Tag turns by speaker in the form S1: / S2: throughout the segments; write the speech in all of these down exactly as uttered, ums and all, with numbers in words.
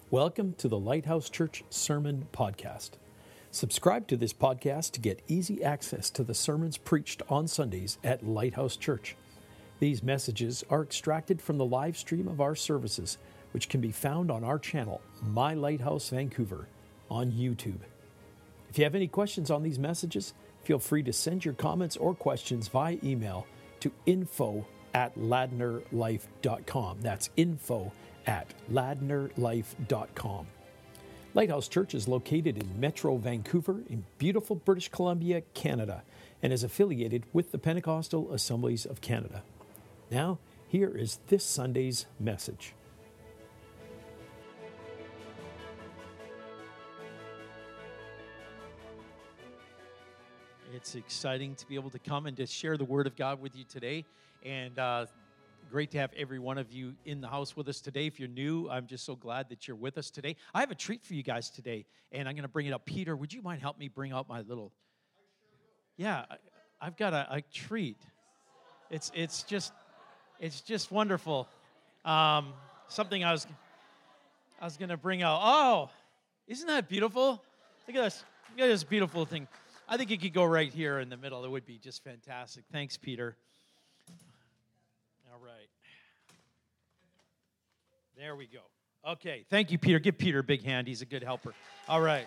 S1: Welcome to the Lighthouse Church Sermon Podcast. Subscribe to this podcast to get easy access to the sermons preached on Sundays at Lighthouse Church. These messages are extracted from the live stream of our services, which can be found on our channel, My Lighthouse Vancouver, on YouTube. If you have any questions on these messages, feel free to send your comments or questions via email to info at ladnerlife dot com. That's info at ladnerlife dot com. Lighthouse Church is located in Metro Vancouver in beautiful British Columbia, Canada, and is affiliated with the Pentecostal Assemblies of Canada. Now, here is this Sunday's message.
S2: It's exciting to be able to come and to share the Word of God with you today, and uh, great to have every one of you in the house with us today. If you're new, I'm just so glad that you're with us today. I have a treat for you guys today, and I'm going to bring it up. Peter, would you mind help me bring out my little... Yeah, I, I've got a, a treat. It's it's just it's just wonderful. Um, something I was I was going to bring out. Oh, isn't that beautiful? Look at this. Look at this beautiful thing. I think it could go right here in the middle. It would be just fantastic. Thanks, Peter. All right. There we go. Okay. Thank you, Peter. Give Peter a big hand. He's a good helper. All right.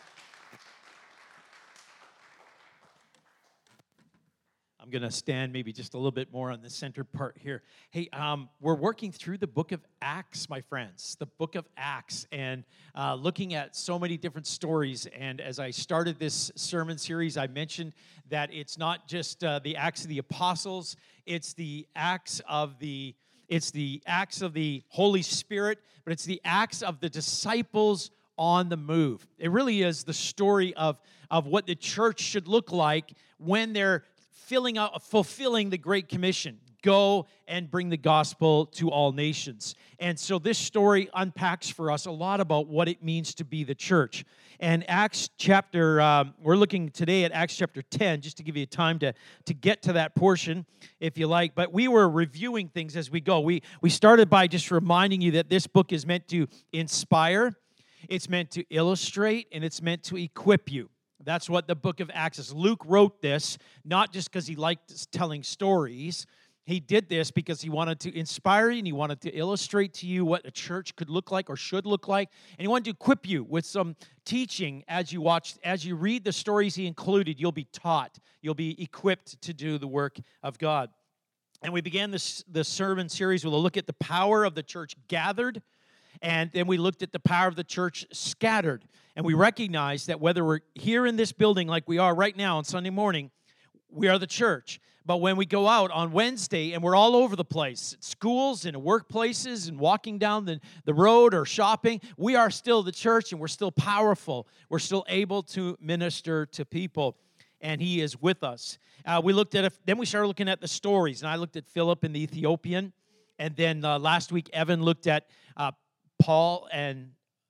S2: I'm going to stand maybe just a little bit more on the center part here. Hey, um, we're working through the book of Acts, my friends, the book of Acts, and uh, looking at so many different stories. And as I started this sermon series, I mentioned that it's not just uh, the Acts of the Apostles, it's the Acts of the it's the Acts of the Holy Spirit, but it's the Acts of the disciples on the move. It really is the story of, of what the church should look like when they're filling out, fulfilling the Great Commission. Go and bring the gospel to all nations. And so this story unpacks for us a lot about what it means to be the church. And Acts chapter, um, we're looking today at Acts chapter ten, just to give you time to, to get to that portion, if you like. But we were reviewing things as we go. We, we started by just reminding you that this book is meant to inspire, it's meant to illustrate, and it's meant to equip you. That's what the book of Acts is. Luke wrote this, not just because he liked telling stories. He did this because he wanted to inspire you and he wanted to illustrate to you what a church could look like or should look like. And he wanted to equip you with some teaching as you watch, as you read the stories he included, you'll be taught. You'll be equipped to do the work of God. And we began this, this sermon series with a look at the power of the church gathered. And then we looked at the power of the church scattered. And we recognized that whether we're here in this building like we are right now on Sunday morning, we are the church. But when we go out on Wednesday and we're all over the place, at schools and workplaces and walking down the, the road or shopping, we are still the church and we're still powerful. We're still able to minister to people. And he is with us. Uh, we looked at, a, then we started looking at the stories. And I looked at Philip and the Ethiopian. And then uh, last week, Evan looked at uh, Paul and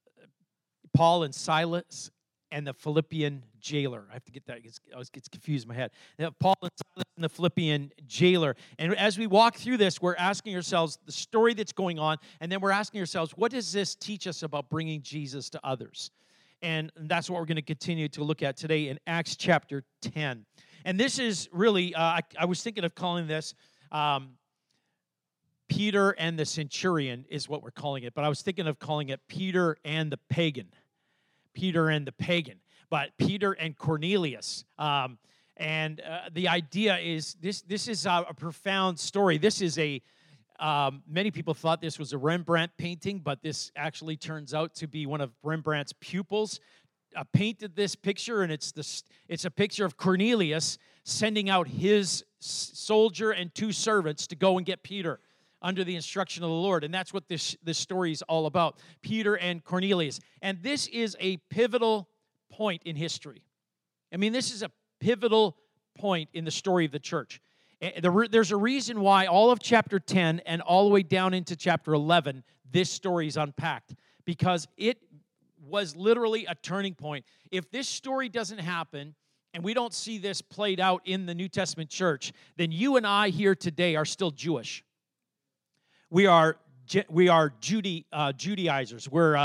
S2: Paul and Silas and the Philippian jailer. I have to get that. It always gets confused in my head. Paul and Silas and the Philippian jailer. And as we walk through this, we're asking ourselves the story that's going on, and then we're asking ourselves, what does this teach us about bringing Jesus to others? And that's what we're going to continue to look at today in Acts chapter ten. And this is really, uh, I, I was thinking of calling this um, Peter and the Centurion is what we're calling it. But I was thinking of calling it Peter and the Pagan. Peter and the Pagan. But Peter and Cornelius. Um, and uh, the idea is, this This is a, a profound story. This is a, um, many people thought this was a Rembrandt painting, but this actually turns out to be one of Rembrandt's pupils. Uh, painted this picture, and it's this. It's a picture of Cornelius sending out his soldier and two servants to go and get Peter under the instruction of the Lord. And that's what this, this story is all about, Peter and Cornelius. And this is a pivotal point in history. I mean, this is a pivotal point in the story of the church. There's a reason why all of chapter ten and all the way down into chapter eleven, this story is unpacked, because it was literally a turning point. If this story doesn't happen, and we don't see this played out in the New Testament church, then you and I here today are still Jewish. We are we are Jude, uh, Judaizers. We're uh,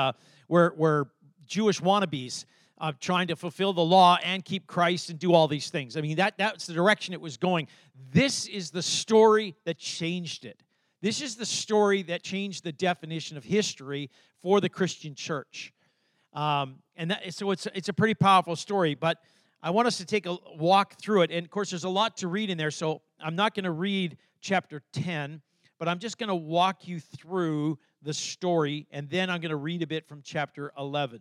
S2: were, were Jewish wannabes uh, trying to fulfill the law and keep Christ and do all these things. I mean, that, that's the direction it was going. This is the story that changed it. This is the story that changed the definition of history for the Christian church. Um, and that, so it's, it's a pretty powerful story, but I want us to take a walk through it. And, of course, there's a lot to read in there, so I'm not going to read chapter ten, but I'm just going to walk you through the story, and then I'm going to read a bit from chapter eleven.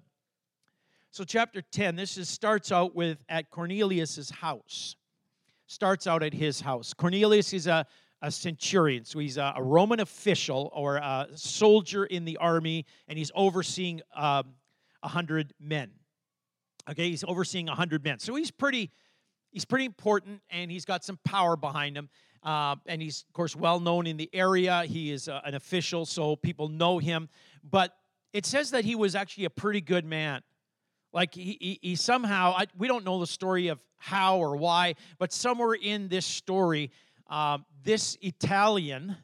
S2: So chapter ten, this is, starts out with at Cornelius' house. Starts out at his house. Cornelius is a, a centurion, so he's a, a Roman official or a soldier in the army, and he's overseeing um, one hundred men. Okay, he's overseeing one hundred men. So he's pretty, he's pretty important, and he's got some power behind him. Uh, and he's, of course, well-known in the area. He is uh, an official, so people know him. But it says that he was actually a pretty good man. Like, he, he, he somehow, I, we don't know the story of how or why, but somewhere in this story, uh, this Italian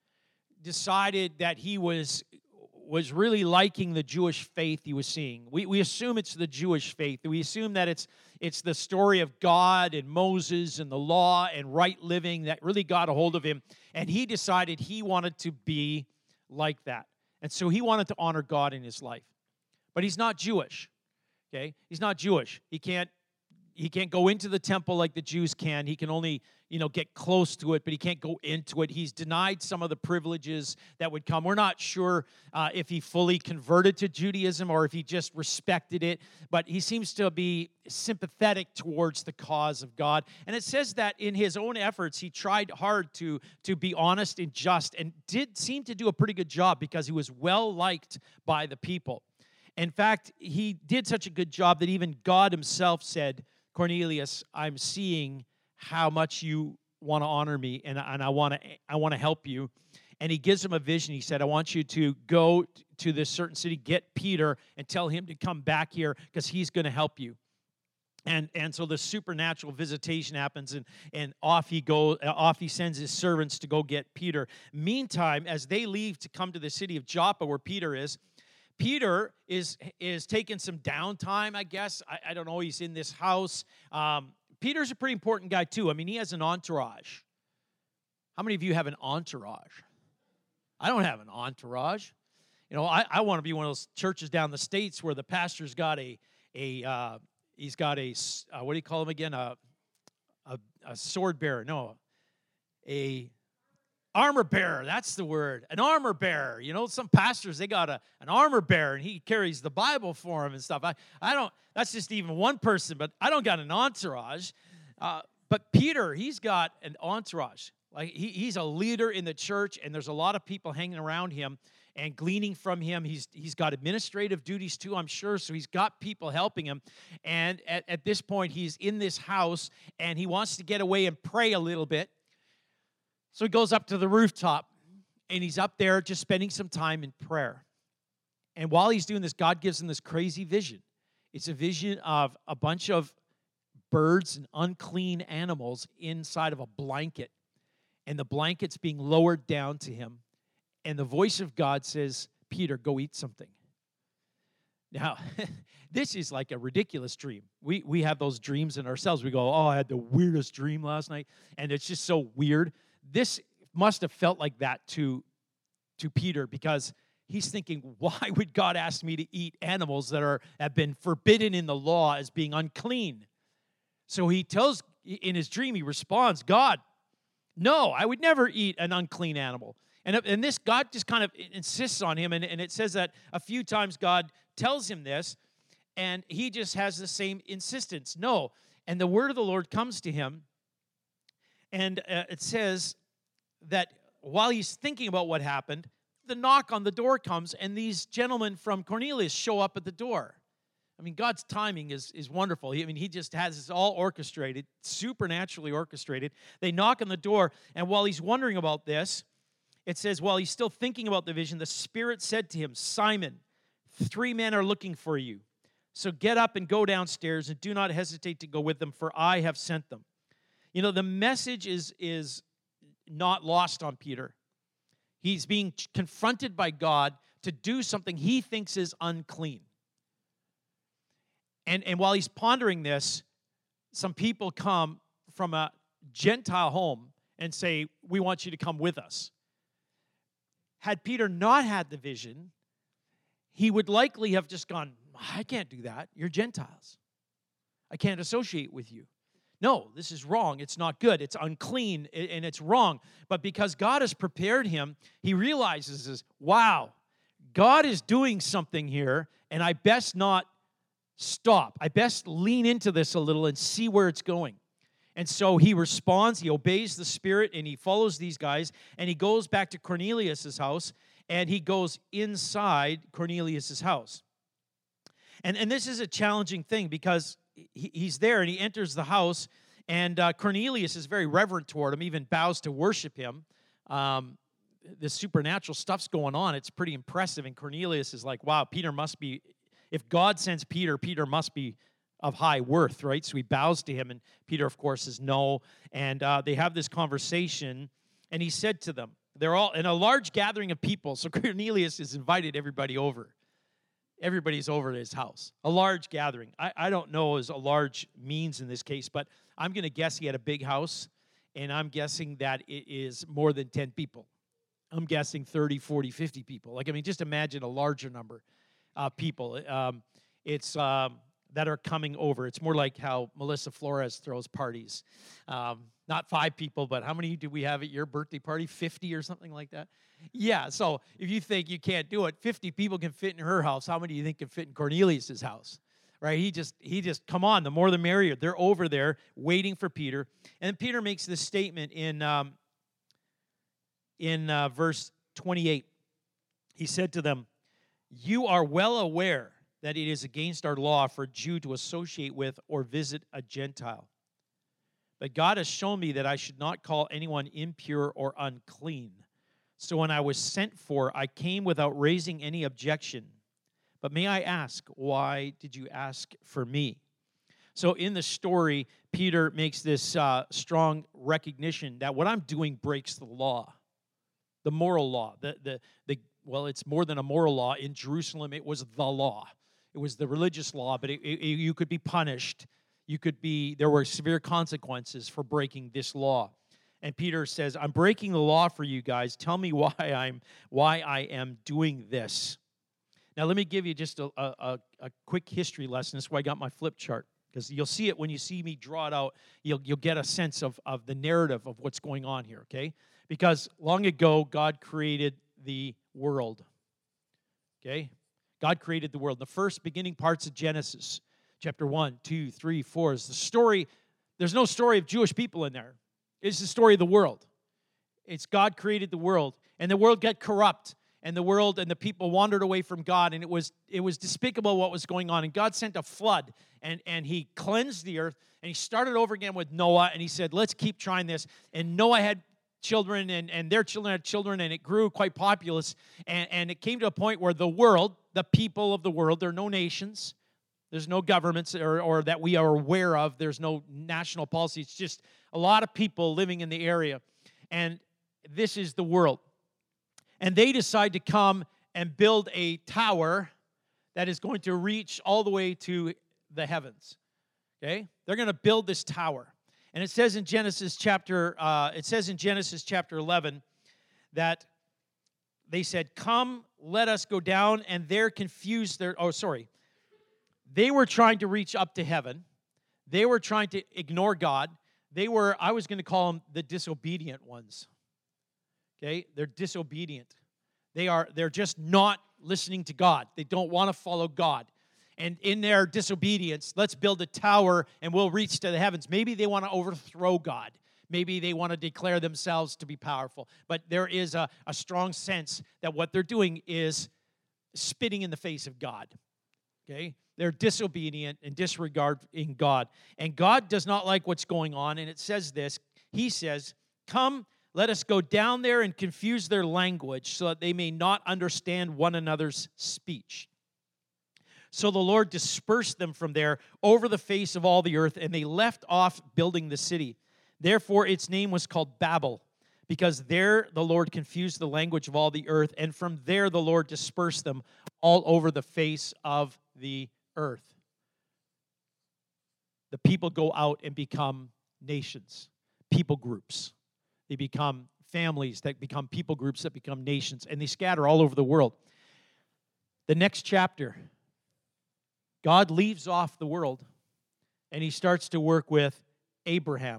S2: decided that he was was really liking the Jewish faith he was seeing. We, we assume it's the Jewish faith. We assume that it's it's the story of God and Moses and the law and right living that really got a hold of him. And he decided he wanted to be like that. And so he wanted to honor God in his life. But he's not Jewish, okay? He's not Jewish. He can't He can't go into the temple like the Jews can. He can only, you know, get close to it, but he can't go into it. He's denied some of the privileges that would come. We're not sure uh, if he fully converted to Judaism or if he just respected it, but he seems to be sympathetic towards the cause of God. And it says that in his own efforts, he tried hard to, to be honest and just, and did seem to do a pretty good job because he was well-liked by the people. In fact, he did such a good job that even God himself said, Cornelius, I'm seeing how much you want to honor me, and, and I want to I want to help you. And he gives him a vision. He said, I want you to go to this certain city, get Peter, and tell him to come back here because he's going to help you. And and so the supernatural visitation happens, and, and off he goes. Off he sends his servants to go get Peter. Meantime, as they leave to come to the city of Joppa, where Peter is, Peter is is taking some downtime, I guess. I, I don't know. He's in this house. Um, Peter's a pretty important guy, too. I mean, he has an entourage. How many of you have an entourage? I don't have an entourage. You know, I, I want to be one of those churches down the States where the pastor's got a, a uh, he's got a, uh, what do you call him again? A, a, a sword bearer. No, a... Armor bearer, that's the word. An armor bearer. You know, some pastors, they got a, an armor bearer, and he carries the Bible for them and stuff. I, I don't, that's just even one person, but I don't got an entourage. Uh, but Peter, he's got an entourage. Like, he, he's a leader in the church, and there's a lot of people hanging around him and gleaning from him. He's He's got administrative duties, too, I'm sure, so he's got people helping him. And at, at this point, he's in this house, and he wants to get away and pray a little bit. So he goes up to the rooftop, and he's up there just spending some time in prayer. And while he's doing this, God gives him this crazy vision. It's a vision of a bunch of birds and unclean animals inside of a blanket. And the blanket's being lowered down to him. And the voice of God says, Peter, go eat something. Now, this is like a ridiculous dream. We, we have those dreams in ourselves. We go, oh, I had the weirdest dream last night. And it's just so weird. This must have felt like that to, to Peter because he's thinking, why would God ask me to eat animals that are have been forbidden in the law as being unclean? So he tells, in his dream, he responds, God, no, I would never eat an unclean animal. And, and this, God just kind of insists on him, and, and it says that a few times God tells him this, and he just has the same insistence. No. And the word of the Lord comes to him, and uh, it says that while he's thinking about what happened, the knock on the door comes, and these gentlemen from Cornelius show up at the door. I mean, God's timing is, is wonderful. He, I mean, he just has this all orchestrated, supernaturally orchestrated. They knock on the door, and while he's wondering about this, it says, while he's still thinking about the vision, the Spirit said to him, Simon, three men are looking for you. So get up and go downstairs, and do not hesitate to go with them, for I have sent them. You know, the message is, is not lost on Peter. He's being confronted by God to do something he thinks is unclean. And, and while he's pondering this, some people come from a Gentile home and say, we want you to come with us. Had Peter not had the vision, he would likely have just gone, I can't do that. You're Gentiles. I can't associate with you. No, this is wrong. It's not good. It's unclean, and it's wrong. But because God has prepared him, he realizes, is, wow, God is doing something here, and I best not stop. I best lean into this a little and see where it's going. And so he responds, he obeys the Spirit, and he follows these guys, and he goes back to Cornelius' house, and he goes inside Cornelius' house. And, and this is a challenging thing because he, he's there, and he enters the house, and uh, Cornelius is very reverent toward him, even bows to worship him. Um, the supernatural stuff's going on. It's pretty impressive, and Cornelius is like, wow, Peter must be, if God sends Peter, Peter must be of high worth, right? So he bows to him, and Peter, of course, says no. And uh, they have this conversation, and he said to them, they're all in a large gathering of people, so Cornelius has invited everybody over. Everybody's over at his house. A large gathering. I, I don't know as a large means in this case, but I'm going to guess he had a big house, and I'm guessing that it is more than ten people. I'm guessing thirty, forty, fifty people. Like, I mean, just imagine a larger number of people. Um, it's... Um, that are coming over. It's more like how Melissa Flores throws parties. Um, not five people, but how many do we have at your birthday party? fifty or something like that? Yeah, so if you think you can't do it, fifty people can fit in her house. How many do you think can fit in Cornelius' house? Right? He just, he just, come on, the more the merrier. They're over there waiting for Peter. And Peter makes this statement in, um, in uh, verse twenty-eight. He said to them, "You are well aware that it is against our law for a Jew to associate with or visit a Gentile. But God has shown me that I should not call anyone impure or unclean. So when I was sent for, I came without raising any objection. But may I ask, why did you ask for me?" So in the story, Peter makes this uh, strong recognition that what I'm doing breaks the law, the moral law. The, the, the, well, it's more than a moral law. In Jerusalem, it was the law. It was the religious law, but it, it, you could be punished. You could be, there were severe consequences for breaking this law. And Peter says, I'm breaking the law for you guys. Tell me why I'm why I am doing this. Now, let me give you just a, a, a quick history lesson. That's why I got my flip chart, because you'll see it when you see me draw it out. You'll, you'll get a sense of, of the narrative of what's going on here, okay? Because long ago, God created the world, okay? God created the world. The first beginning parts of Genesis, chapter one, two, three, four, is the story. There's no story of Jewish people in there. It's the story of the world. It's God created the world, and the world got corrupt, and the world and the people wandered away from God, and it was it was despicable what was going on. And God sent a flood, and, and he cleansed the earth, and he started over again with Noah, and he said, let's keep trying this. And Noah had children, and, and their children had children, and it grew quite populous, and, and it came to a point where the world, the people of the world, there are no nations, there's no governments or, or that we are aware of, there's no national policy, it's just a lot of people living in the area, and this is the world. And they decide to come and build a tower that is going to reach all the way to the heavens, okay? They're going to build this tower. And it says in Genesis chapter, uh, it says in Genesis chapter eleven that they said, "Come, let us go down," and they're confused. Their, oh, sorry. They were trying to reach up to heaven. They were trying to ignore God. They were, I was going to call them the disobedient ones. Okay, they're disobedient. They are, they're just not listening to God. They don't want to follow God. And in their disobedience, let's build a tower and we'll reach to the heavens. Maybe they want to overthrow God. Maybe they want to declare themselves to be powerful. But there is a, a strong sense that what they're doing is spitting in the face of God. Okay? They're disobedient and disregarding God. And God does not like what's going on. And it says this. He says, "Come, let us go down there and confuse their language so that they may not understand one another's speech." So the Lord dispersed them from there over the face of all the earth, and they left off building the city. Therefore, its name was called Babel, because there the Lord confused the language of all the earth, and from there the Lord dispersed them all over the face of the earth. The people go out and become nations, people groups. They become families that become people groups that become nations, and they scatter all over the world. The next chapter, God leaves off the world, and he starts to work with Abraham.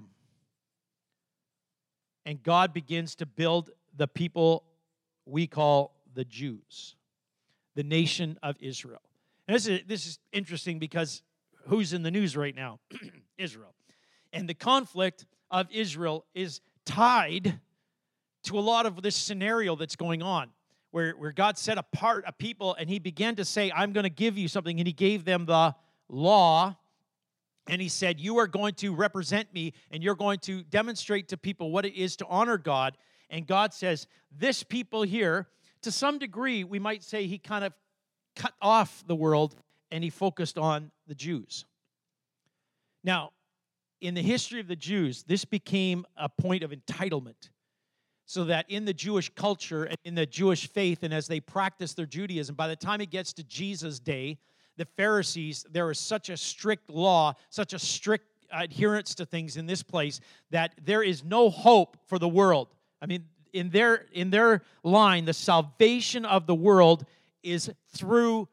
S2: And God begins to build the people we call the Jews, the nation of Israel. And this is, this is interesting because who's in the news right now? Israel. And the conflict of Israel is tied to a lot of this scenario that's going on, where, where God set apart a people, and he began to say, I'm going to give you something, and he gave them the law. And he said, you are going to represent me, and you're going to demonstrate to people what it is to honor God. And God says, this people here, to some degree, we might say he kind of cut off the world, and he focused on the Jews. Now, in the history of the Jews, this became a point of entitlement. So that in the Jewish culture and in the Jewish faith, and as they practice their Judaism, by the time it gets to Jesus' day, the Pharisees, there is such a strict law, such a strict adherence to things in this place that there is no hope for the world. I mean, in their in their line, the salvation of the world is through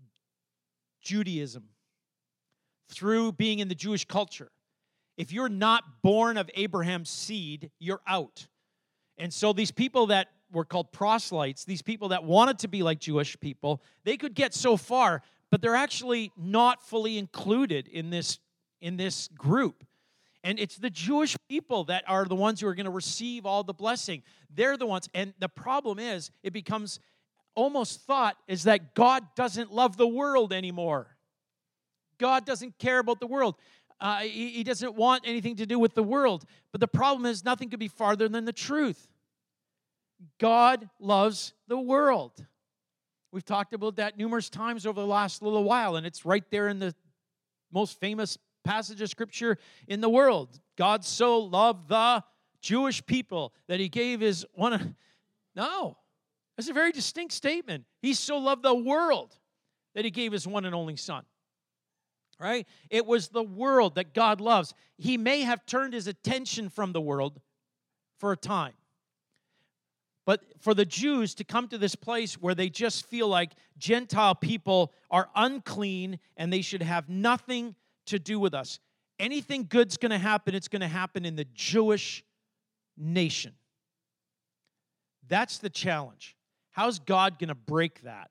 S2: Judaism, through being in the Jewish culture. If you're not born of Abraham's seed, you're out. And so these people that were called proselytes, these people that wanted to be like Jewish people, they could get so far, but they're actually not fully included in this, in this group. And it's the Jewish people that are the ones who are going to receive all the blessing. They're the ones. And the problem is, it becomes almost thought is that God doesn't love the world anymore. God doesn't care about the world. Uh, he, he doesn't want anything to do with the world. But the problem is, nothing could be farther than the truth. God loves the world. We've talked about that numerous times over the last little while, and it's right there in the most famous passage of Scripture in the world. God so loved the Jewish people that he gave his one. No, that's a very distinct statement. He so loved the world that he gave his one and only Son. Right? It was the world that God loves. He may have turned his attention from the world for a time. But for the Jews to come to this place where they just feel like Gentile people are unclean and they should have nothing to do with us. Anything good's going to happen, it's going to happen in the Jewish nation. That's the challenge. How's God going to break that?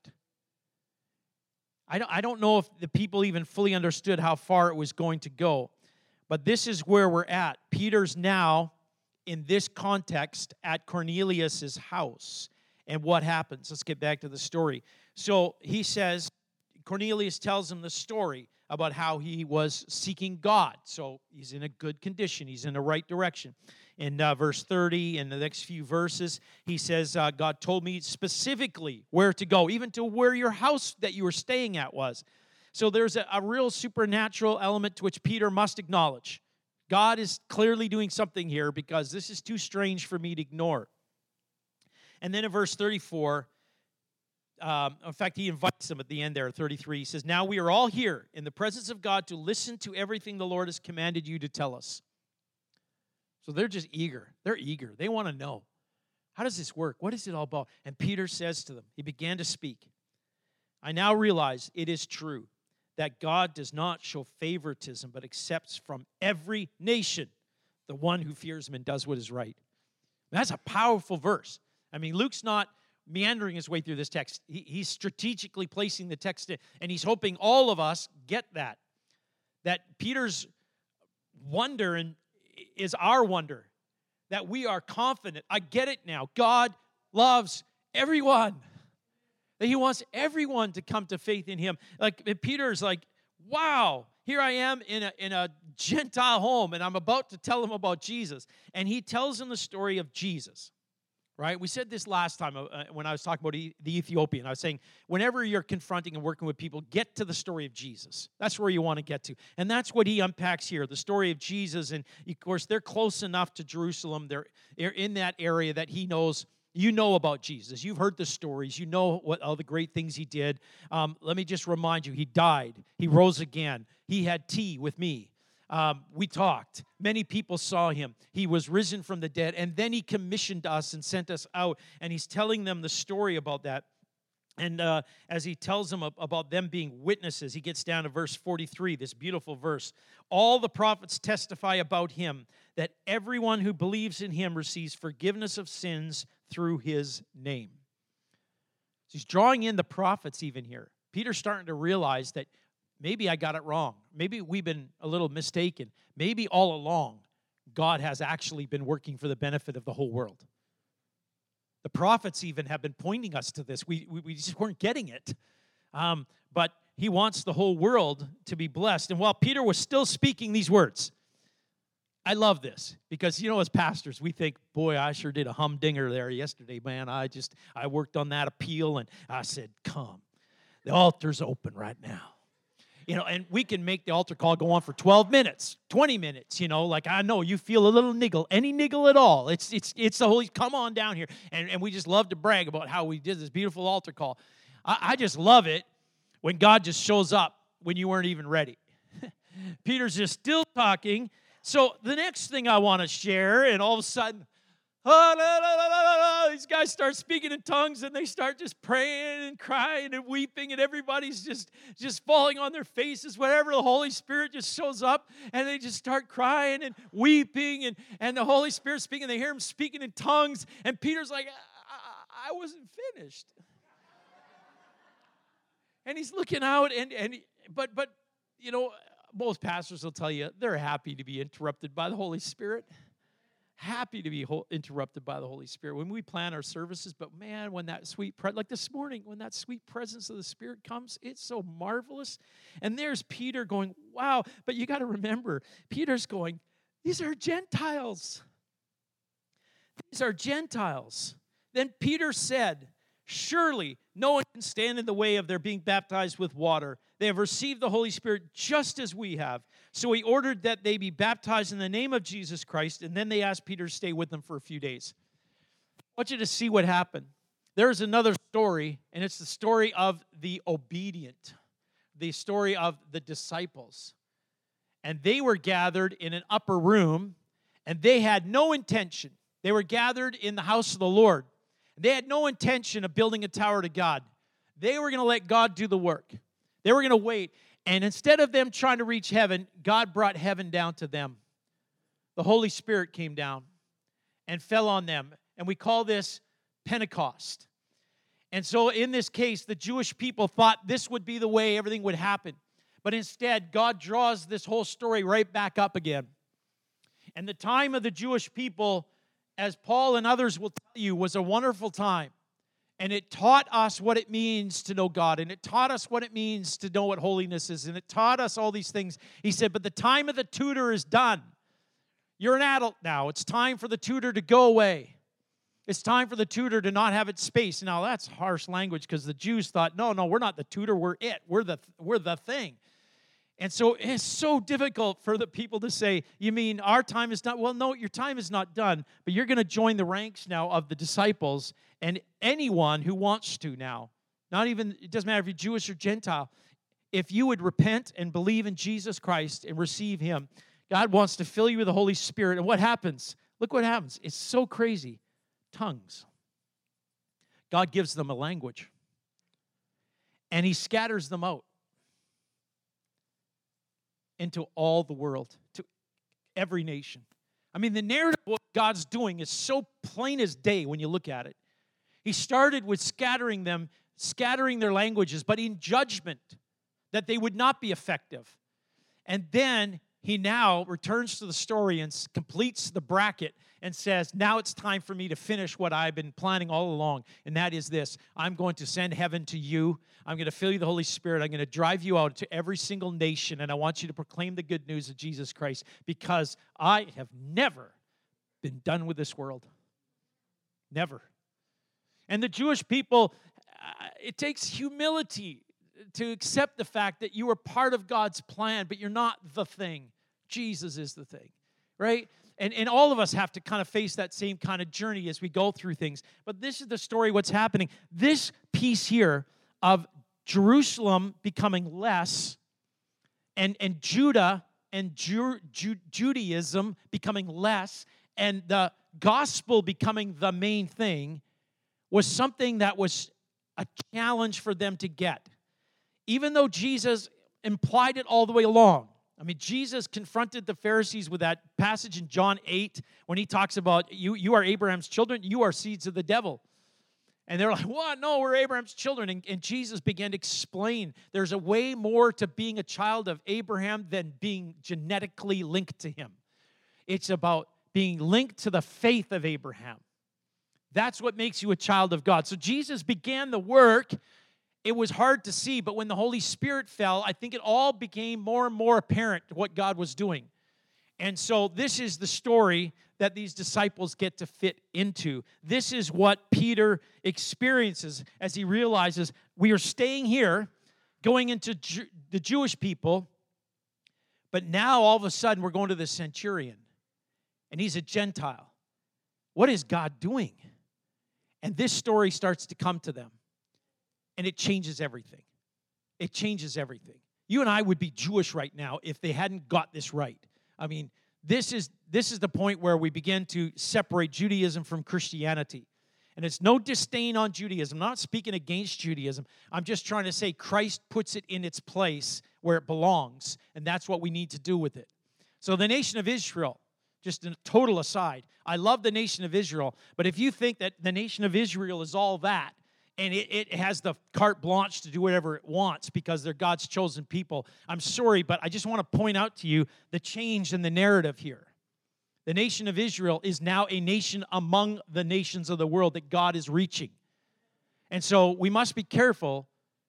S2: I don't, I don't know if the people even fully understood how far it was going to go. But this is where we're at. Peter's now, in this context, at Cornelius' house. And what happens? Let's get back to the story. So he says, Cornelius tells him the story about how he was seeking God. So he's in a good condition. He's in the right direction. In uh, verse thirty, in the next few verses, he says, uh, God told me specifically where to go, even to where your house that you were staying at was. So there's a, a real supernatural element to which Peter must acknowledge. God is clearly doing something here because this is too strange for me to ignore. And then in verse thirty-four, um, in fact, he invites them at the end there, thirty-three. He says, now we are all here in the presence of God to listen to everything the Lord has commanded you to tell us. So they're just eager. They're eager. They want to know. How does this work? What is it all about? And Peter says to them, he began to speak. I now realize it is true that God does not show favoritism, but accepts from every nation the one who fears him and does what is right. That's a powerful verse. I mean, Luke's not meandering his way through this text. He, he's strategically placing the text in, and he's hoping all of us get that. That Peter's wonder and is our wonder, that we are confident. I get it now. God loves everyone. That he wants everyone to come to faith in him. Like Peter's like, wow, here I am in a, in a Gentile home, and I'm about to tell him about Jesus. And he tells him the story of Jesus. right? We said this last time uh, when I was talking about e- the Ethiopian. I was saying, whenever you're confronting and working with people, get to the story of Jesus. That's where you want to get to. And that's what he unpacks here, the story of Jesus. And, of course, they're close enough to Jerusalem. They're, they're in that area that he knows. You know about Jesus. You've heard the stories. You know what all the great things he did. Um, let me just remind you, he died. He rose again. He had tea with me. Um, we talked. Many people saw him. He was risen from the dead, and then he commissioned us and sent us out, and he's telling them the story about that. And uh, as he tells them about them being witnesses, he gets down to verse forty-three, this beautiful verse. All the prophets testify about him, that everyone who believes in him receives forgiveness of sins through his name. So he's drawing in the prophets even here. Peter's starting to realize that maybe I got it wrong. Maybe we've been a little mistaken. Maybe all along, God has actually been working for the benefit of the whole world. The prophets even have been pointing us to this. We, we, we just weren't getting it. Um, but he wants the whole world to be blessed. And while Peter was still speaking these words, I love this because, you know, as pastors, we think, boy, I sure did a humdinger there yesterday, man. I just, I worked on that appeal, and I said, come. The altar's open right now. You know, and we can make the altar call go on for twelve minutes, twenty minutes, you know, like I know you feel a little niggle, any niggle at all. It's it's it's the Holy, come on down here. And, and we just love to brag about how we did this beautiful altar call. I, I just love it when God just shows up when you weren't even ready. Peter's just still talking. So the next thing I want to share, and all of a sudden, oh, la, la, la, la, la, these guys start speaking in tongues, and they start just praying and crying and weeping, and everybody's just, just falling on their faces. Whatever, the Holy Spirit just shows up, and they just start crying and weeping, and, and the Holy Spirit speaking. They hear him speaking in tongues, and Peter's like, I, I wasn't finished. And he's looking out, and, and but but you know, most pastors will tell you they're happy to be interrupted by the Holy Spirit. Happy to be ho- interrupted by the Holy Spirit when we plan our services. But man, when that sweet, pre- like this morning, when that sweet presence of the Spirit comes, it's so marvelous. And there's Peter going, wow. But you got to remember, Peter's going, these are Gentiles. These are Gentiles. Then Peter said, surely no one can stand in the way of their being baptized with water. They have received the Holy Spirit just as we have. So he ordered that they be baptized in the name of Jesus Christ, and then they asked Peter to stay with them for a few days. I want you to see what happened. There's another story, and it's the story of the obedient, the story of the disciples. And they were gathered in an upper room, and they had no intention. They were gathered in the house of the Lord. They had no intention of building a tower to God. They were going to let God do the work. They were going to wait. And instead of them trying to reach heaven, God brought heaven down to them. The Holy Spirit came down and fell on them. And we call this Pentecost. And so in this case, the Jewish people thought this would be the way everything would happen. But instead, God draws this whole story right back up again. And the time of the Jewish people, as Paul and others will tell you, was a wonderful time. And it taught us what it means to know God. And it taught us what it means to know what holiness is. And it taught us all these things. He said, but the time of the tutor is done. You're an adult now. It's time for the tutor to go away. It's time for the tutor to not have its space. Now, that's harsh language because the Jews thought, no, no, we're not the tutor. We're it. We're the, we're the thing. And so it's so difficult for the people to say, you mean our time is done? Well, no, your time is not done, but you're going to join the ranks now of the disciples and anyone who wants to now. Not even, it doesn't matter if you're Jewish or Gentile. If you would repent and believe in Jesus Christ and receive him, God wants to fill you with the Holy Spirit. And what happens? Look what happens. It's so crazy. Tongues. God gives them a language. And he scatters them out into all the world, to every nation. I mean, the narrative of what God's doing is so plain as day when you look at it. He started with scattering them, scattering their languages, but in judgment that they would not be effective. And then he now returns to the story and completes the bracket and says, now it's time for me to finish what I've been planning all along, and that is this. I'm going to send heaven to you. I'm going to fill you with the Holy Spirit. I'm going to drive you out to every single nation, and I want you to proclaim the good news of Jesus Christ because I have never been done with this world. Never. And the Jewish people, uh, it takes humility to accept the fact that you are part of God's plan, but you're not the thing. Jesus is the thing, right? And, and all of us have to kind of face that same kind of journey as we go through things. But this is the story, what's happening. This piece here of Jerusalem becoming less and, and Judah and Ju- Ju- Judaism becoming less and the gospel becoming the main thing was something that was a challenge for them to get. Even though Jesus implied it all the way along. I mean, Jesus confronted the Pharisees with that passage in John eight when he talks about, you, you are Abraham's children, you are seeds of the devil. And they're like, what? No, we're Abraham's children. And, and Jesus began to explain there's a way more to being a child of Abraham than being genetically linked to him. It's about being linked to the faith of Abraham. That's what makes you a child of God. So Jesus began the work. It was hard to see, but when the Holy Spirit fell, I think it all became more and more apparent what God was doing. And so this is the story that these disciples get to fit into. This is what Peter experiences as he realizes we are staying here, going into Ju- the Jewish people, but now all of a sudden we're going to the centurion, and he's a Gentile. What is God doing? And this story starts to come to them. And it changes everything. It changes everything. You and I would be Jewish right now if they hadn't got this right. I mean, this is this is the point where we begin to separate Judaism from Christianity. And it's no disdain on Judaism. I'm not speaking against Judaism. I'm just trying to say Christ puts it in its place where it belongs. And that's what we need to do with it. So the nation of Israel, just a total aside, I love the nation of Israel. But if you think that the nation of Israel is all that, and it, it has the carte blanche to do whatever it wants because they're God's chosen people. I'm sorry, but I just want to point out to you the change in the narrative here. The nation of Israel is now a nation among the nations of the world that God is reaching. And so we must be careful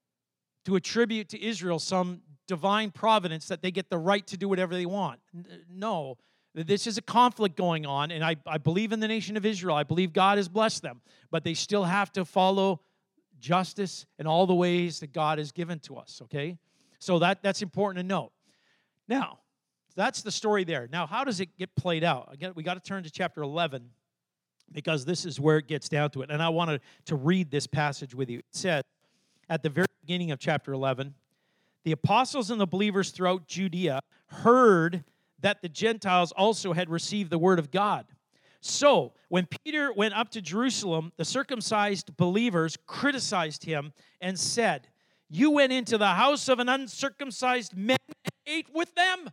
S2: to attribute to Israel some divine providence that they get the right to do whatever they want. No, this is a conflict going on, and I, I believe in the nation of Israel. I believe God has blessed them, but they still have to follow justice and all the ways that God has given to us, okay? So that, that's important to note. Now, that's the story there. Now, how does it get played out? Again, we got to turn to chapter eleven because this is where it gets down to it. And I wanted to read this passage with you. It says, at the very beginning of chapter eleven, the apostles and the believers throughout Judea heard that the Gentiles also had received the word of God. So, when Peter went up to Jerusalem, the circumcised believers criticized him and said, "You went into the house of an uncircumcised man and ate with them."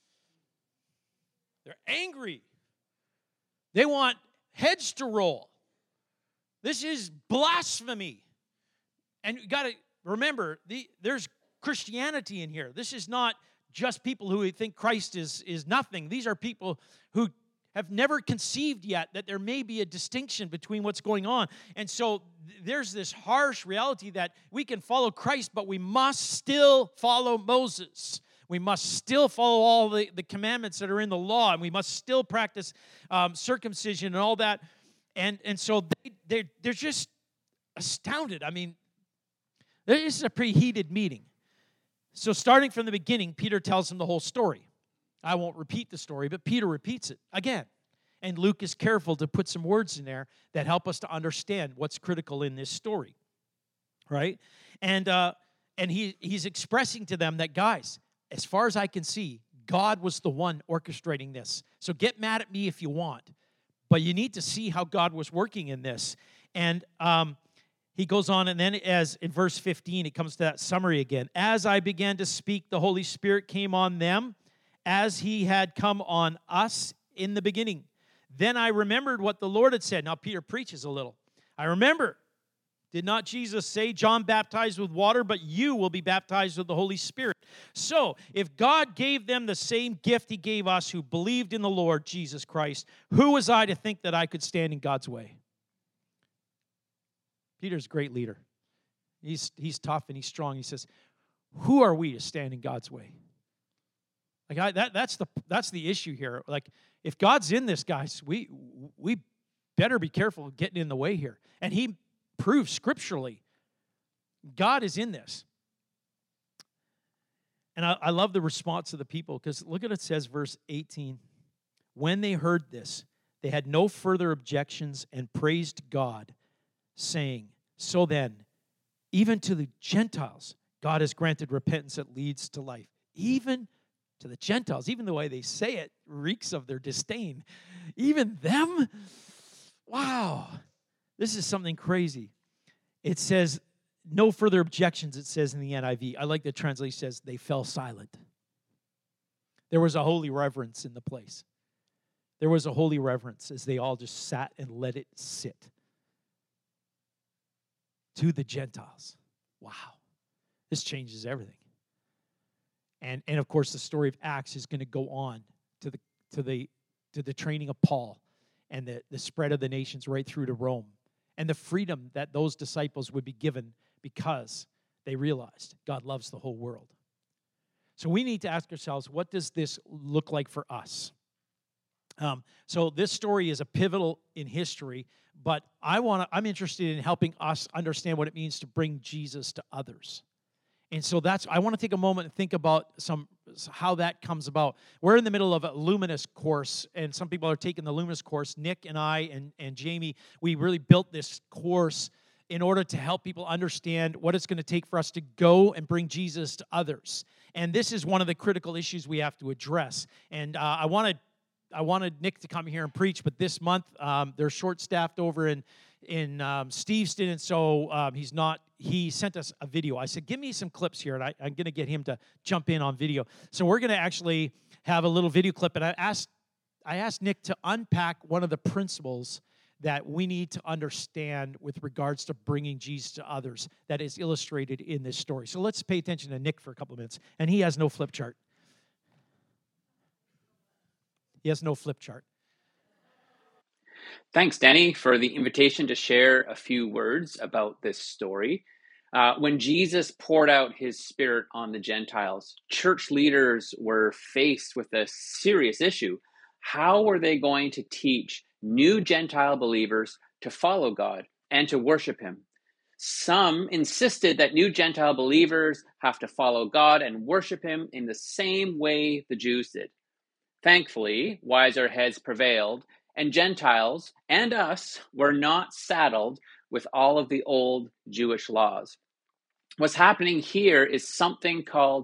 S2: They're angry. They want heads to roll. This is blasphemy. And you got to remember, the, there's Christianity in here. This is not just people who think Christ is, is nothing. These are people who have never conceived yet that there may be a distinction between what's going on. And so th- there's this harsh reality that we can follow Christ, but we must still follow Moses. We must still follow all the, the commandments that are in the law, and we must still practice um, circumcision and all that. And, and so they, they're, they're just astounded. I mean, this is a pretty heated meeting. So starting from the beginning, Peter tells them the whole story. I won't repeat the story, but Peter repeats it again. And Luke is careful to put some words in there that help us to understand what's critical in this story, right? And uh, and he he's expressing to them that, guys, as far as I can see, God was the one orchestrating this. So get mad at me if you want, but you need to see how God was working in this. And um, he goes on, and then as in verse fifteen, it comes to that summary again. As I began to speak, the Holy Spirit came on them, as he had come on us in the beginning. Then I remembered what the Lord had said. Now Peter preaches a little. I remember, did not Jesus say, John baptized with water, but you will be baptized with the Holy Spirit? So, if God gave them the same gift he gave us who believed in the Lord Jesus Christ, who was I to think that I could stand in God's way? Peter's a great leader. He's, he's tough and he's strong. He says, who are we to stand in God's way? Like I, that, that's the that's the issue here. Like, if God's in this, guys, we we better be careful of getting in the way here. And he proves scripturally God is in this. And I, I love the response of the people, because look at what it says, verse eighteen. When they heard this, they had no further objections and praised God, saying, so then, even to the Gentiles, God has granted repentance that leads to life. Even to the Gentiles, even the way they say it reeks of their disdain. Even them? Wow. This is something crazy. It says, no further objections, it says in the N I V. I like the translation says, they fell silent. There was a holy reverence in the place. There was a holy reverence as they all just sat and let it sit. To the Gentiles. Wow. This changes everything. And, and of course, the story of Acts is going to go on to the to the to the training of Paul and the, the spread of the nations right through to Rome, and the freedom that those disciples would be given because they realized God loves the whole world. So we need to ask ourselves, what does this look like for us? Um, so this story is a pivotal in history, but I want to. I'm interested in helping us understand what it means to bring Jesus to others. And so that's, I want to take a moment and think about some how that comes about. We're in the middle of a Luminous course, and some people are taking the Luminous course. Nick and I and, and Jamie, we really built this course in order to help people understand what it's going to take for us to go and bring Jesus to others. And this is one of the critical issues we have to address. And uh, I wanted I wanted Nick to come here and preach, but this month um, they're short-staffed over in in um, Steveston, and so um, he's not. He sent us a video. I said, give me some clips here, and I, I'm going to get him to jump in on video. So we're going to actually have a little video clip, and I asked, I asked Nick to unpack one of the principles that we need to understand with regards to bringing Jesus to others that is illustrated in this story. So let's pay attention to Nick for a couple of minutes, and he has no flip chart. He has no flip chart.
S3: Thanks, Danny, for the invitation to share a few words about this story. Uh, when Jesus poured out his Spirit on the Gentiles, church leaders were faced with a serious issue. How were they going to teach new Gentile believers to follow God and to worship him? Some insisted that new Gentile believers have to follow God and worship him in the same way the Jews did. Thankfully, wiser heads prevailed, and Gentiles and us were not saddled with all of the old Jewish laws. What's happening here is something called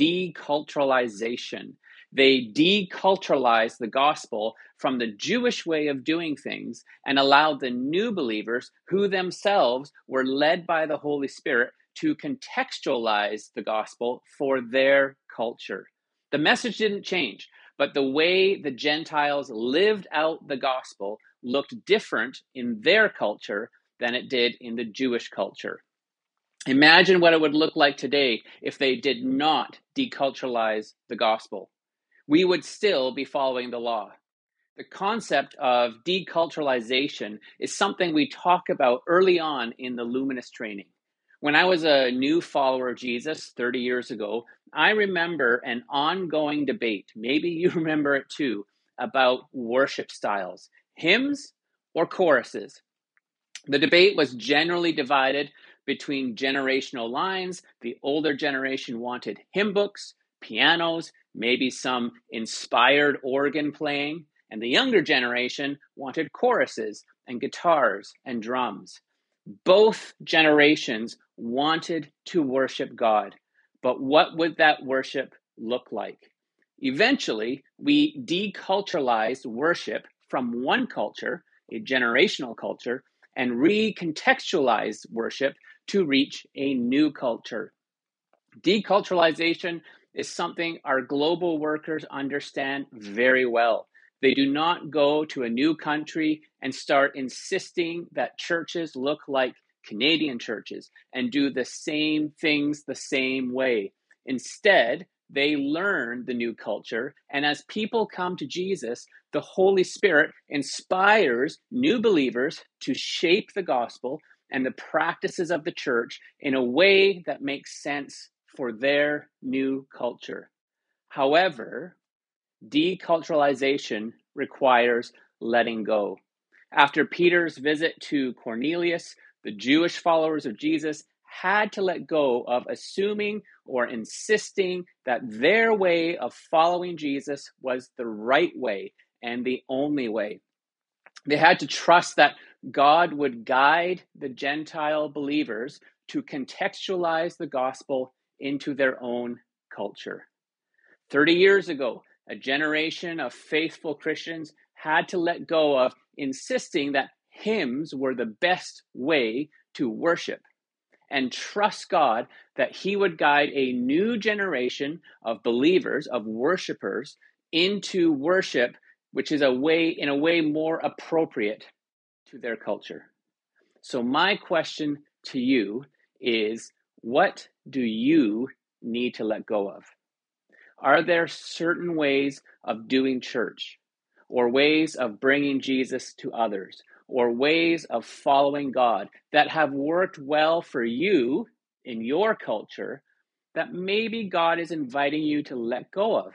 S3: deculturalization. They deculturalized the gospel from the Jewish way of doing things and allowed the new believers, who themselves were led by the Holy Spirit, to contextualize the gospel for their culture. The message didn't change, but the way the Gentiles lived out the gospel looked different in their culture than it did in the Jewish culture. Imagine what it would look like today if they did not deculturalize the gospel. We would still be following the law. The concept of deculturalization is something we talk about early on in the Luminous training. When I was a new follower of Jesus thirty years ago, I remember an ongoing debate, maybe you remember it too, about worship styles, hymns or choruses. The debate was generally divided between generational lines. The older generation wanted hymn books, pianos, maybe some inspired organ playing, and the younger generation wanted choruses and guitars and drums. Both generations wanted to worship God, but what would that worship look like? Eventually, we deculturalized worship from one culture, a generational culture, and recontextualized worship to reach a new culture. Deculturalization is something our global workers understand very well. They do not go to a new country and start insisting that churches look like Canadian churches and do the same things the same way. Instead, they learn the new culture, and as people come to Jesus, the Holy Spirit inspires new believers to shape the gospel and the practices of the church in a way that makes sense for their new culture. However, deculturalization requires letting go. After Peter's visit to Cornelius, the Jewish followers of Jesus had to let go of assuming or insisting that their way of following Jesus was the right way and the only way. They had to trust that God would guide the Gentile believers to contextualize the gospel into their own culture. Thirty years ago, a generation of faithful Christians had to let go of insisting that hymns were the best way to worship and trust God that he would guide a new generation of believers, of worshipers, into worship, which is a way, in a way more appropriate to their culture. So my question to you is, what do you need to let go of? Are there certain ways of doing church, or ways of bringing Jesus to others, or ways of following God that have worked well for you in your culture that maybe God is inviting you to let go of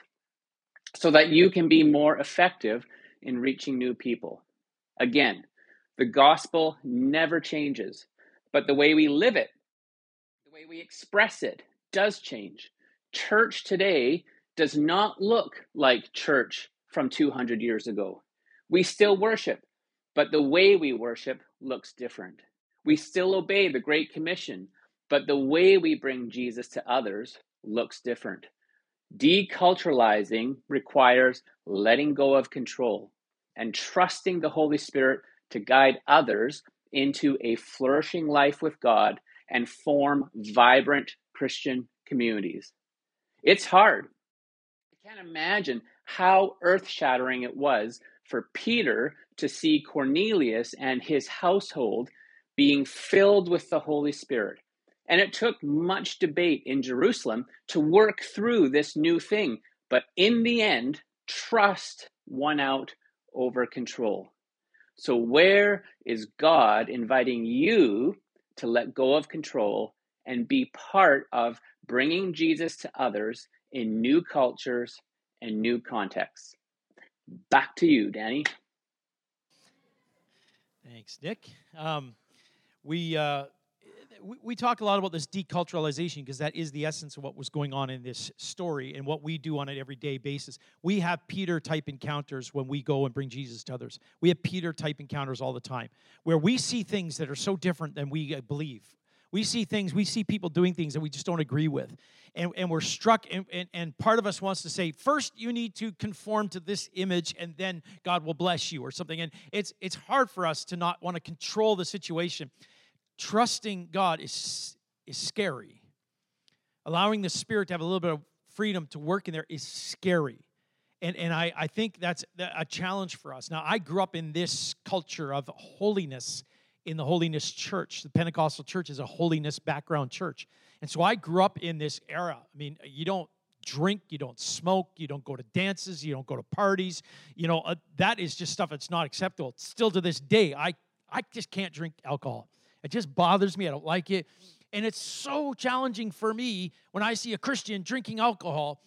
S3: so that you can be more effective in reaching new people? Again, the gospel never changes, but the way we live it, the way we express it, does change. Church today does not look like church from two hundred years ago. We still worship, but the way we worship looks different. We still obey the Great Commission, but the way we bring Jesus to others looks different. Deculturalizing requires letting go of control and trusting the Holy Spirit to guide others into a flourishing life with God and form vibrant Christian communities. It's hard. I can't imagine how earth-shattering it was for Peter to see Cornelius and his household being filled with the Holy Spirit. And it took much debate in Jerusalem to work through this new thing. But in the end, trust won out over control. So where is God inviting you to let go of control and be part of bringing Jesus to others in new cultures and new contexts? Back to you, Danny.
S2: Thanks, Nick. Um, we, uh, we we talk a lot about this deculturalization because that is the essence of what was going on in this story and what we do on an everyday basis. We have Peter-type encounters when we go and bring Jesus to others. We have Peter-type encounters all the time where we see things that are so different than we believe. We see things, we see people doing things that we just don't agree with. And, and we're struck, and, and, and part of us wants to say, first you need to conform to this image, and then God will bless you or something. And it's it's hard for us to not want to control the situation. Trusting God is, is scary. Allowing the Spirit to have a little bit of freedom to work in there is scary. And, and I, I think that's a challenge for us. Now, I grew up in this culture of holiness in the Holiness Church. The Pentecostal church is a holiness background church. And so I grew up in this era. I mean, you don't drink, you don't smoke, you don't go to dances, you don't go to parties. You know, uh, that is just stuff that's not acceptable. Still to this day, I, I just can't drink alcohol. It just bothers me. I don't like it. And it's so challenging for me when I see a Christian drinking alcohol,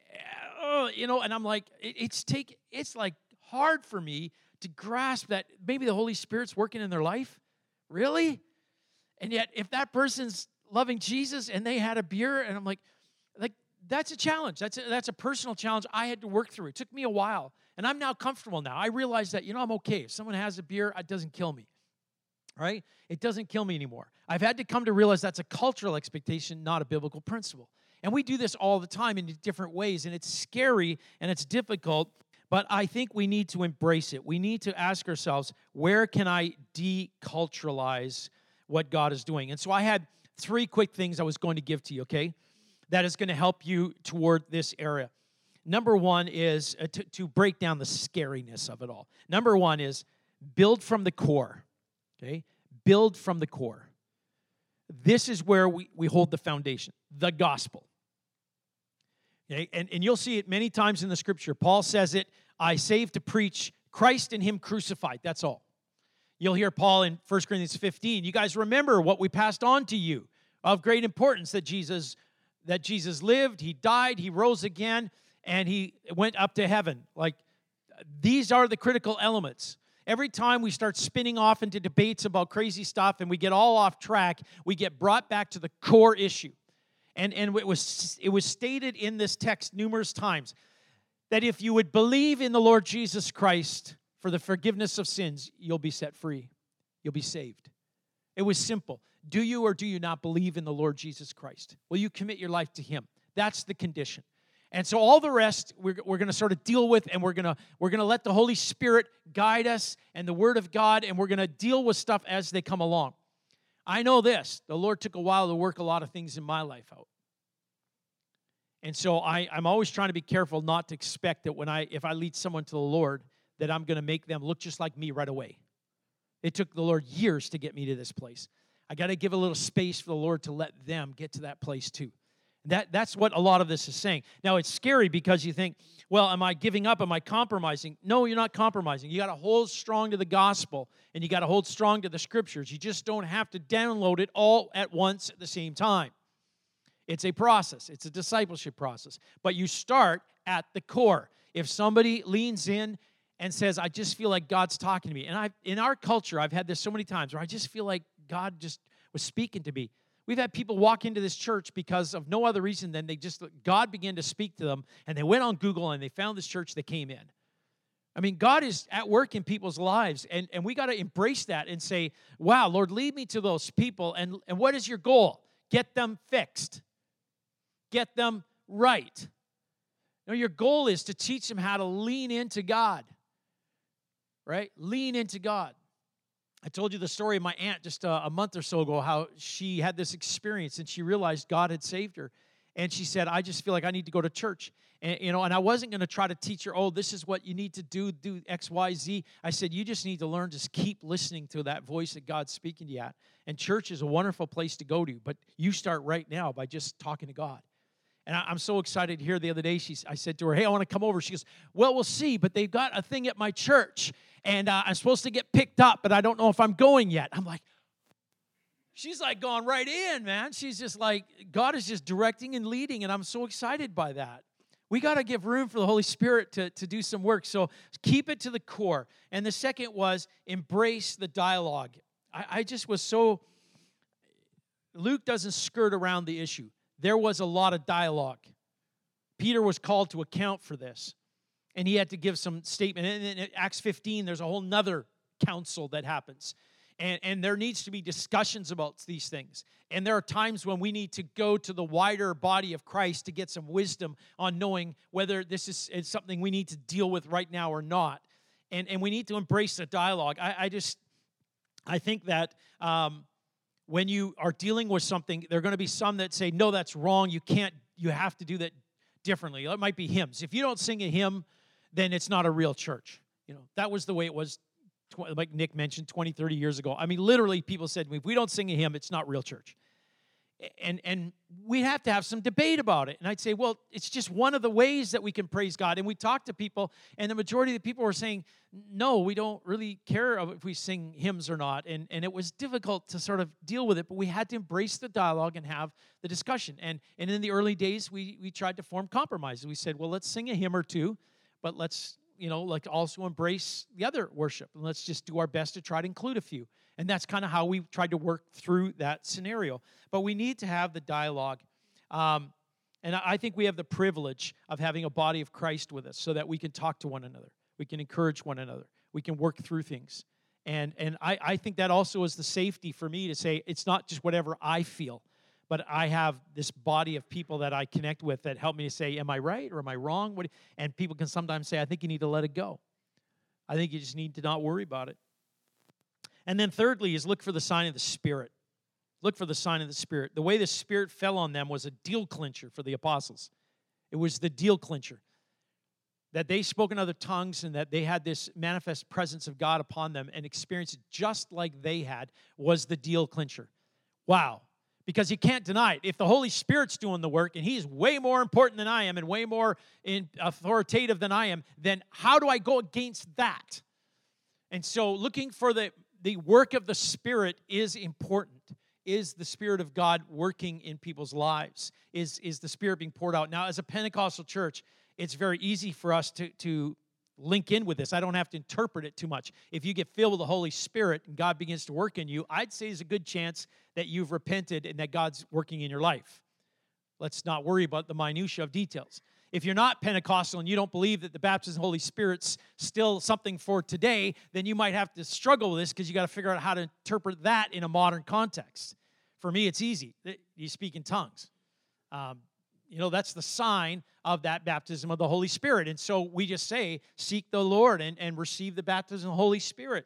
S2: uh, you know, and I'm like, it, it's take, it's like hard for me to grasp that maybe the Holy Spirit's working in their life. Really? And yet, if that person's loving Jesus and they had a beer, and I'm like, like that's a challenge. That's a, that's a personal challenge I had to work through. It took me a while, and I'm now comfortable now. I realize that, you know, I'm okay. If someone has a beer, it doesn't kill me, right? It doesn't kill me anymore. I've had to come to realize that's a cultural expectation, not a biblical principle. And we do this all the time in different ways, and it's scary and it's difficult. But I think we need to embrace it. We need to ask ourselves, where can I deculturalize what God is doing? And so I had three quick things I was going to give to you, okay, that is going to help you toward this area. Number one is uh, to, to break down the scariness of it all. Number one is build from the core, okay? Build from the core. This is where we, we hold the foundation, the gospel. Okay? And, and you'll see it many times in the Scripture. Paul says it, I save to preach Christ and Him crucified. That's all. You'll hear Paul in First Corinthians fifteen. You guys remember what we passed on to you of great importance, that Jesus, that Jesus lived, He died, He rose again, and He went up to heaven. Like, these are the critical elements. every time we start spinning off into debates about crazy stuff and we get all off track, we get brought back to the core issue. And, and it was, it was stated in this text numerous times that if you would believe in the Lord Jesus Christ for the forgiveness of sins, you'll be set free. You'll be saved. It was simple. Do you or do you not believe in the Lord Jesus Christ? Will you commit your life to Him? That's the condition. And so all the rest we're, we're going to sort of deal with, and we're going to we're going to let the Holy Spirit guide us and the Word of God, and we're going to deal with stuff as they come along. I know this. The Lord took a while to work a lot of things in my life out. And so I, I'm always trying to be careful not to expect that when I, if I lead someone to the Lord, that I'm going to make them look just like me right away. It took the Lord years to get me to this place. I got to give a little space for the Lord to let them get to that place too. That, that's what a lot of this is saying. Now, it's scary because you think, well, am I giving up? Am I compromising? No, you're not compromising. You got to hold strong to the gospel, and you got to hold strong to the Scriptures. You just don't have to download it all at once at the same time. It's a process. It's a discipleship process. But you start at the core. If somebody leans in and says, I just feel like God's talking to me. And I, in our culture, I've had this so many times where I just feel like God just was speaking to me. We've had people walk into this church because of no other reason than they just, God began to speak to them, and they went on Google and they found this church, they came in. I mean, God is at work in people's lives, and, and we got to embrace that and say, wow, Lord, lead me to those people. And, and what is your goal? Get them fixed. Get them right. Now, your goal is to teach them how to lean into God, right? Lean into God. I told you the story of my aunt just a, a month or so ago, how she had this experience and she realized God had saved her. And she said, I just feel like I need to go to church. And, you know, and I wasn't going to try to teach her, oh, this is what you need to do, do X, Y, Z. I said, you just need to learn, just keep listening to that voice that God's speaking to you at. And church is a wonderful place to go to, but you start right now by just talking to God. And I, I'm so excited to hear the other day, she, I said to her, hey, I want to come over. She goes, well, we'll see, but they've got a thing at my church, and uh, I'm supposed to get picked up, but I don't know if I'm going yet. I'm like, she's like gone right in, man. She's just like, God is just directing and leading, and I'm so excited by that. We got to give room for the Holy Spirit to, to do some work. So keep it to the core. And the second was embrace the dialogue. I, I just was so, Luke doesn't skirt around the issue. There was a lot of dialogue. Peter was called to account for this, and he had to give some statement. And in Acts fifteen, there's a whole nother council that happens. And, and there needs to be discussions about these things. And there are times when we need to go to the wider body of Christ to get some wisdom on knowing whether this is, is something we need to deal with right now or not. And, and we need to embrace the dialogue. I, I just, I think that um, when you are dealing with something, there are going to be some that say, no, that's wrong. You can't, you have to do that differently. It might be hymns. If you don't sing a hymn, then it's not a real church. You know, that was the way it was, like Nick mentioned, twenty, thirty years ago. I mean, literally, people said to me, if we don't sing a hymn, it's not real church. And and we have to have some debate about it. And I'd say, well, it's just one of the ways that we can praise God. And we talked to people, and the majority of the people were saying, no, we don't really care if we sing hymns or not. And, and it was difficult to sort of deal with it, but we had to embrace the dialogue and have the discussion. And, and in the early days, we, we tried to form compromises. We said, well, let's sing a hymn or two, but let's, you know, like also embrace the other worship. And let's just do our best to try to include a few. And that's kind of how we tried to work through that scenario. But we need to have the dialogue. Um, and I think we have the privilege of having a body of Christ with us so that we can talk to one another. We can encourage one another. We can work through things. And, and I, I think that also is the safety for me to say it's not just whatever I feel, but I have this body of people that I connect with that help me to say, am I right or am I wrong? What, and people can sometimes say, I think you need to let it go. I think you just need to not worry about it. And then thirdly is look for the sign of the Spirit. Look for the sign of the Spirit. The way the Spirit fell on them was a deal clincher for the apostles. It was the deal clincher. That they spoke in other tongues and that they had this manifest presence of God upon them and experienced it just like they had was the deal clincher. Wow. Because you can't deny it. If the Holy Spirit's doing the work and He's way more important than I am and way more in authoritative than I am, then how do I go against that? And so looking for the, the work of the Spirit is important. Is the Spirit of God working in people's lives? Is, is the Spirit being poured out? Now, as a Pentecostal church, it's very easy for us to, to link in with this. I don't have to interpret it too much. If you get filled with the Holy Spirit and God begins to work in you, I'd say there's a good chance that you've repented and that God's working in your life. Let's not worry about the minutia of details. If you're not Pentecostal and you don't believe that the baptism of the Holy Spirit's still something for today, then you might have to struggle with this because you got to figure out how to interpret that in a modern context. For me, it's easy. You speak in tongues. Um, you know, that's the sign of that baptism of the Holy Spirit. And so we just say, seek the Lord and, and receive the baptism of the Holy Spirit.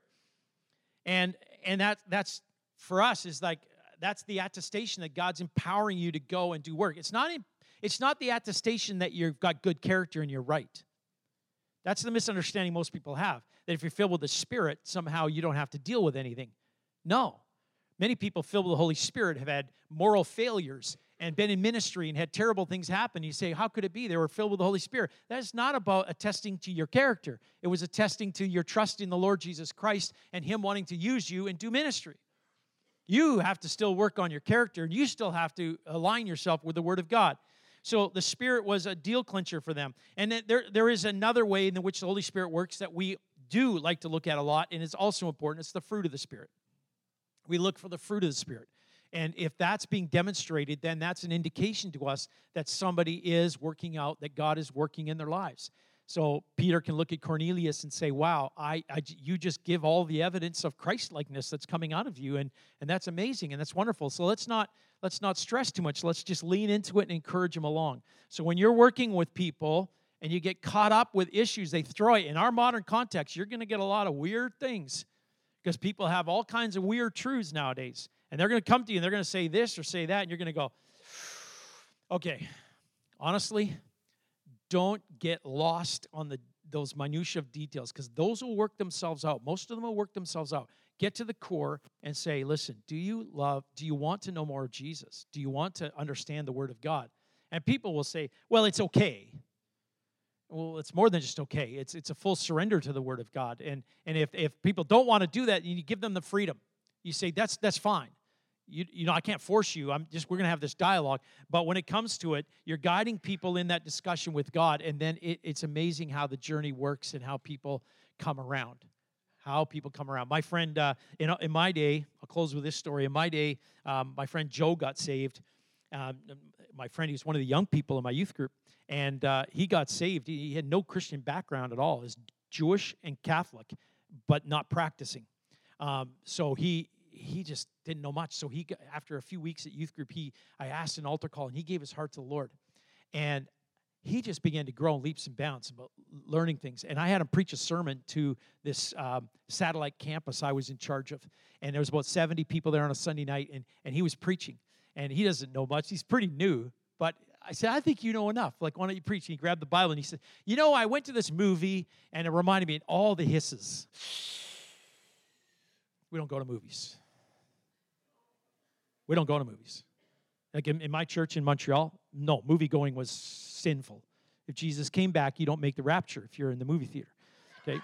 S2: And and that that's, for us, is like, that's the attestation that God's empowering you to go and do work. It's not in, It's not the attestation that you've got good character and you're right. That's the misunderstanding most people have, that if you're filled with the Spirit, somehow you don't have to deal with anything. No. Many people filled with the Holy Spirit have had moral failures and been in ministry and had terrible things happen. You say, how could it be? They were filled with the Holy Spirit. That is not about attesting to your character. It was attesting to your trust in the Lord Jesus Christ and Him wanting to use you and do ministry. You have to still work on your character, and you still have to align yourself with the Word of God. So the Spirit was a deal clincher for them. And then there, there is another way in which the Holy Spirit works that we do like to look at a lot, and it's also important. It's the fruit of the Spirit. We look for the fruit of the Spirit. And if that's being demonstrated, then that's an indication to us that somebody is working out, that God is working in their lives. So Peter can look at Cornelius and say, wow, I, I, you just give all the evidence of Christ-likeness that's coming out of you, and, and that's amazing, and that's wonderful. So let's not let's not stress too much. Let's just lean into it and encourage them along. So when you're working with people and you get caught up with issues they throw it, in our modern context, you're going to get a lot of weird things because people have all kinds of weird truths nowadays. And they're going to come to you and they're going to say this or say that, and you're going to go, okay, honestly, don't get lost on the those minutiae of details, because those will work themselves out. Most of them will work themselves out. Get to the core and say, listen, do you love, do you want to know more of Jesus? Do you want to understand the Word of God? And people will say, well, it's okay. Well, it's more than just okay. It's it's a full surrender to the Word of God. And and if, if people don't want to do that, you give them the freedom. You say, that's that's fine. You, you know, I can't force you. I'm just, we're going to have this dialogue. But when it comes to it, you're guiding people in that discussion with God, and then it, it's amazing how the journey works and how people come around. How people come around. My friend, uh, in, in my day, I'll close with this story. In my day, um, my friend Joe got saved. Um, my friend, he was one of the young people in my youth group, and uh, he got saved. He, he had no Christian background at all. He was Jewish and Catholic, but not practicing. Um, so he... he just didn't know much. So he, after a few weeks at youth group, he, I asked an altar call, and he gave his heart to the Lord. And he just began to grow in leaps and bounds about learning things. And I had him preach a sermon to this um, satellite campus I was in charge of. And there was about seventy people there on a Sunday night, and, and he was preaching. And he doesn't know much. He's pretty new. But I said, I think you know enough. Like, why don't you preach? And he grabbed the Bible, and he said, you know, I went to this movie, and it reminded me of all the hisses. We don't go to movies. We don't go to movies. Like in, in my church in Montreal, no, movie going was sinful. If Jesus came back, you don't make the rapture if you're in the movie theater. Okay?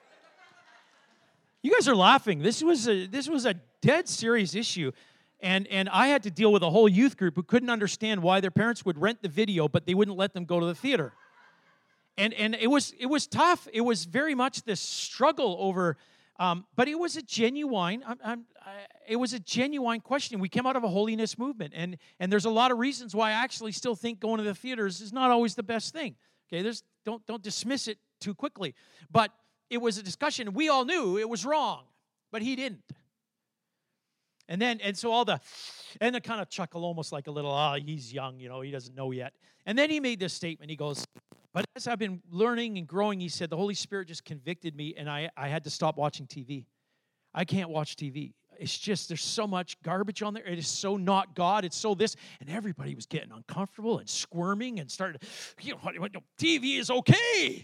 S2: You guys are laughing. This was a this was a dead serious issue. And and I had to deal with a whole youth group who couldn't understand why their parents would rent the video, but they wouldn't let them go to the theater. And and it was it was tough. It was very much this struggle over Um, but it was a genuine, I'm, I'm, I, it was a genuine question. We came out of a holiness movement, and and there's a lot of reasons why I actually still think going to the theaters is not always the best thing. Okay, there's don't don't dismiss it too quickly. But it was a discussion. We all knew it was wrong, but he didn't. And then and so all the and the kind of chuckle, almost like a little, ah, oh, he's young, you know, he doesn't know yet. And then he made this statement. He goes, but as I've been learning and growing, he said, the Holy Spirit just convicted me, and I, I had to stop watching T V. I can't watch T V. It's just, there's so much garbage on there. It is so not God. It's so this. And everybody was getting uncomfortable and squirming and started, you know, T V is okay.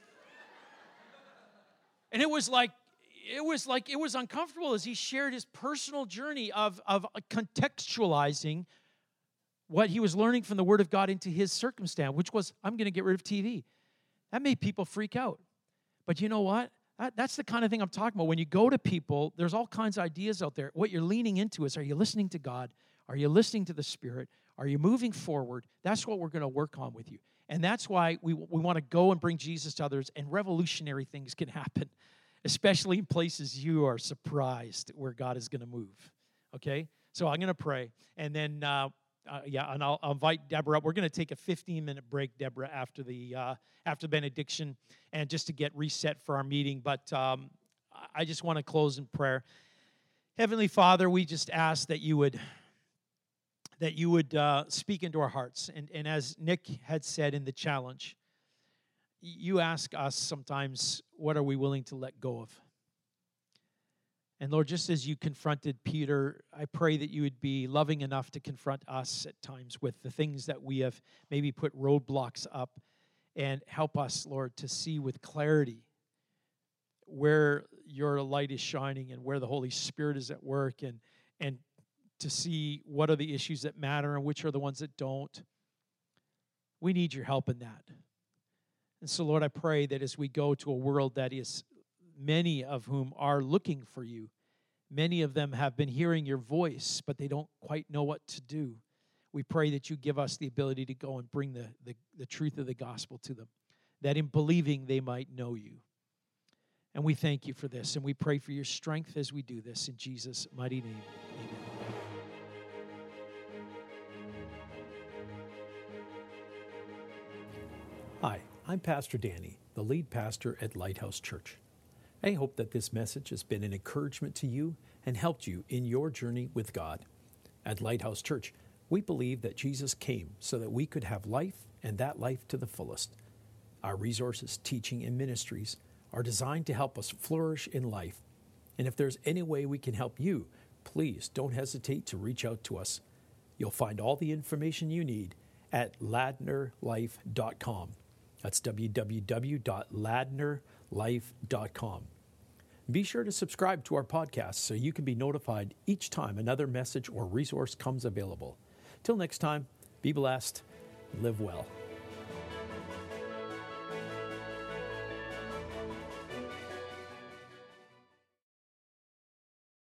S2: And it was like, it was like, it was uncomfortable as he shared his personal journey of, of contextualizing what he was learning from the Word of God into his circumstance, which was, I'm going to get rid of T V. That made people freak out. But you know what? That, that's the kind of thing I'm talking about. When you go to people, there's all kinds of ideas out there. What you're leaning into is, are you listening to God? Are you listening to the Spirit? Are you moving forward? That's what we're going to work on with you. And that's why we, we want to go and bring Jesus to others, and revolutionary things can happen, especially in places you are surprised where God is going to move. Okay? So I'm going to pray, and then, uh, uh, yeah, and I'll, I'll invite Deborah up. We're going to take a fifteen-minute break, Deborah, after the uh, after the benediction, and just to get reset for our meeting. But um, I just want to close in prayer. Heavenly Father, we just ask that you would that you would uh, speak into our hearts. And, and as Nick had said in the challenge, you ask us sometimes, what are we willing to let go of? And Lord, just as you confronted Peter, I pray that you would be loving enough to confront us at times with the things that we have maybe put roadblocks up, and help us, Lord, to see with clarity where your light is shining and where the Holy Spirit is at work, and and to see what are the issues that matter and which are the ones that don't. We need your help in that. And so, Lord, I pray that as we go to a world that is, many of whom are looking for you, many of them have been hearing your voice, but they don't quite know what to do. We pray that you give us the ability to go and bring the, the, the truth of the gospel to them, that in believing they might know you. And we thank you for this, and we pray for your strength as we do this. In Jesus' mighty name, amen.
S1: Hi, I'm Pastor Danny, the lead pastor at Lighthouse Church. I hope that this message has been an encouragement to you and helped you in your journey with God. At Lighthouse Church, we believe that Jesus came so that we could have life, and that life to the fullest. Our resources, teaching, and ministries are designed to help us flourish in life. And if there's any way we can help you, please don't hesitate to reach out to us. You'll find all the information you need at ladner life dot com. That's w w w dot ladner life dot com. Be sure to subscribe to our podcast so you can be notified each time another message or resource comes available. Till next time, be blessed, live well.